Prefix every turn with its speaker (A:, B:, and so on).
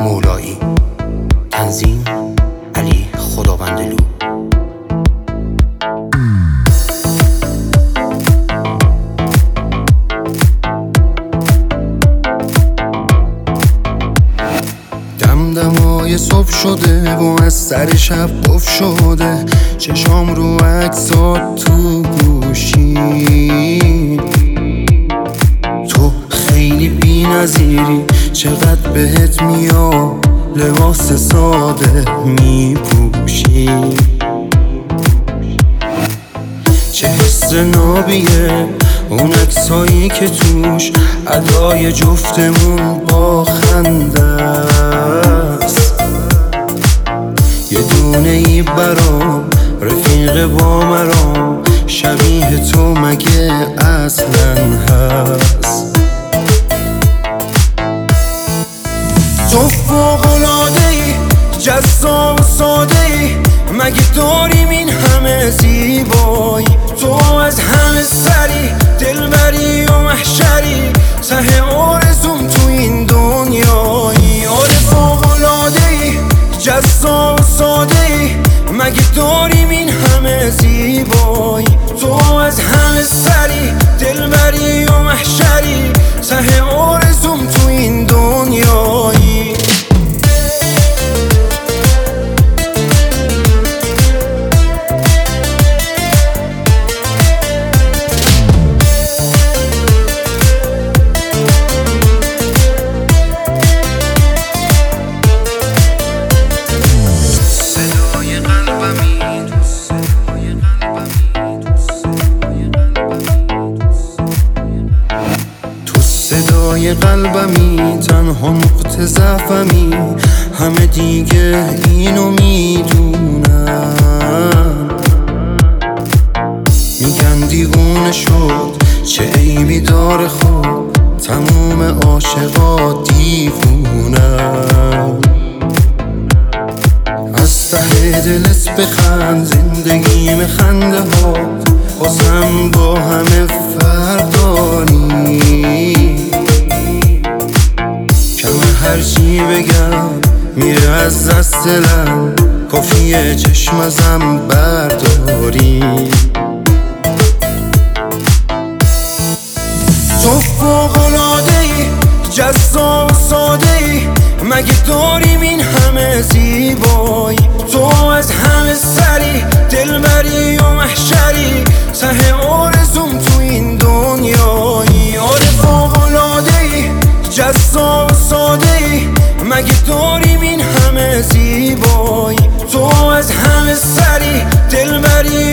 A: مولایی. تنظیم علی خداوندلو. دمدمای صبح شده و از سر شب قف شده، چشام رو عکسات تو گوشی. تو خیلی بی نظیری، چقدر بهت میاد لباس ساده میپوشی. چه حس نابیه اون عکسایی که توش ادای جفتمون با خنده است. یه دونه ای برام رفیق با مرام، شبیه تو مگه اصلا هست؟ تو فوق‌العاده‌ای، جذاب و ساده‌ای، مگه داریم این همه زیبایی؟ تو از همه سری، دلبری و محشری، ته آرزوم تو این دنیایی. آره فوق‌العاده‌ای، جذاب و ساده‌ای، مگه داریم این همه زیبایی؟ تو از همه سری، دلبری و محشری، ته آرزوم تو این دنیایی. صدای قلبمی، تنها نقطه ضعفمی، همه دیگه اینو میدونن. میگن دیوونه شد، چه عیبی داره خود، تموم عاشقا دیوونن. از ته دلت بخند، زندگیم خنده ها بازم با همه فردانی. هرچی بگم میره از دست دلم، کافیه چشم ازم برداری. تو فوق‌العاده‌ای، جذاب و ساده‌ای، مگه داریم این همه زیبایی؟ تو از همه سری، دلبری و محشری، ته آرزوم تو این دنیایی. آره فوق‌العاده‌ای، جذاب و ساده‌ای، مگه داریم این همه زیبایی؟ تو از همه سری، دلبری